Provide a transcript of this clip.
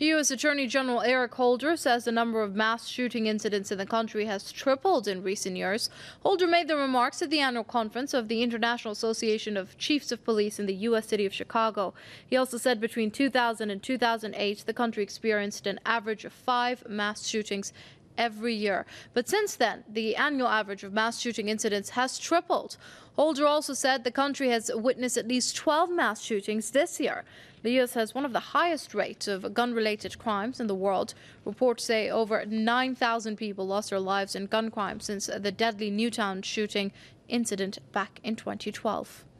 U.S. Attorney General Eric Holder says the number of mass shooting incidents in the country has tripled in recent years. Holder made the remarks at the annual conference of the International Association of Chiefs of Police in the U.S. city of Chicago. He also said between 2000 and 2008, the country experienced an average of 5 mass shootings every year. But since then, the annual average of mass shooting incidents has tripled. Holder also said the country has witnessed at least 12 mass shootings this year. The U.S. has one of the highest rates of gun-related crimes in the world. Reports say over 9,000 people lost their lives in gun crime since the deadly Newtown shooting incident back in 2012.